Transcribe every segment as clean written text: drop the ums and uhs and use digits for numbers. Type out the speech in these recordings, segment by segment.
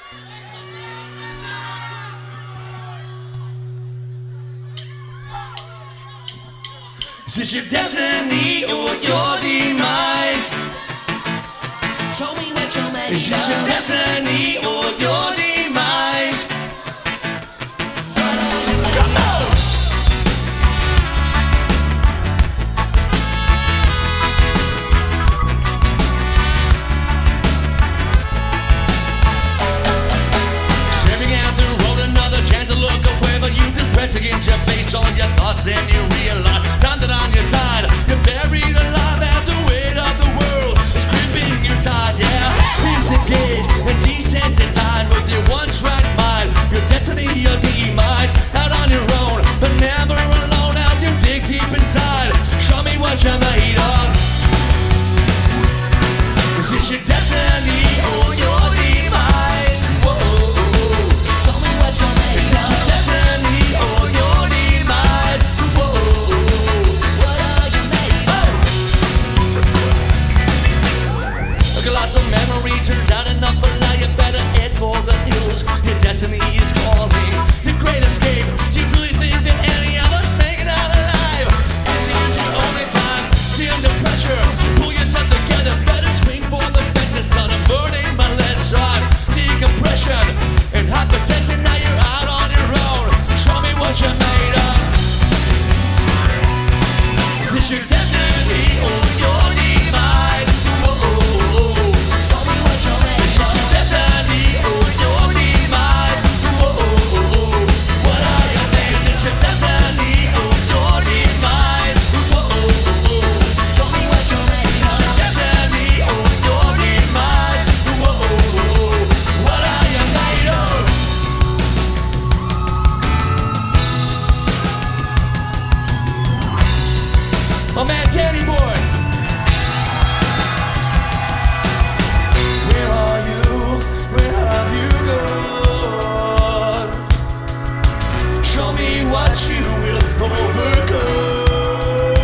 Is this your destiny or your demise? Show me what you're made Is this your of. destiny or your demise? Against your face, all your thoughts and you realize time that on your side, you're buried alive as the weight of the world is creeping you tight, yeah. Disengage and desensitize with your one-track mind, your destiny, your demise, out on your own, but never alone as you dig deep inside. Show me what you're made of. Is this your destiny or your demise? Whoa. Show me what you're made Is this your of. destiny or your demise? Whoa. What are you made of? Look, a lots of memory turns out enough, but now you better head for the hills. Your destiny is calling. The great escape. Do you really think that any of us make it out alive? This is your only time. See under pressure. Pull yourself together. Better swing for the fences, son. I'm burning my left side. Decompression and hypertension. Now you're out on your own. Show me what you're made of. Is this your destiny or your demise? Whoa. Show me what you're made Is this your destiny or your demise? Whoa. What are you made? Is this your destiny or your demise? Whoa. Show me what you're made Is this your destiny or your demise? Whoa. What are you made of? My man Danny Boy. Where are you? Where have you gone? Show me what you will overcome.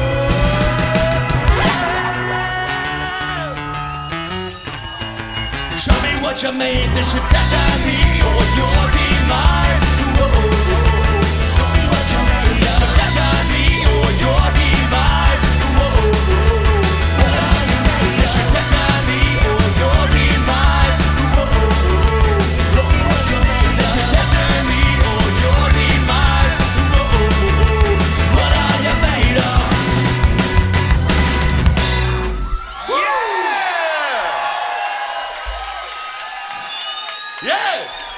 Show me what you made. This your destiny or your demise. Whoa. Show me what you're made This your destiny or your demise. Whoa. What are you made Is this your destiny or your demise? Whoa. Show me what you're made Is this your destiny or your demise? Whoa. What are you made of? Yeah! Yeah!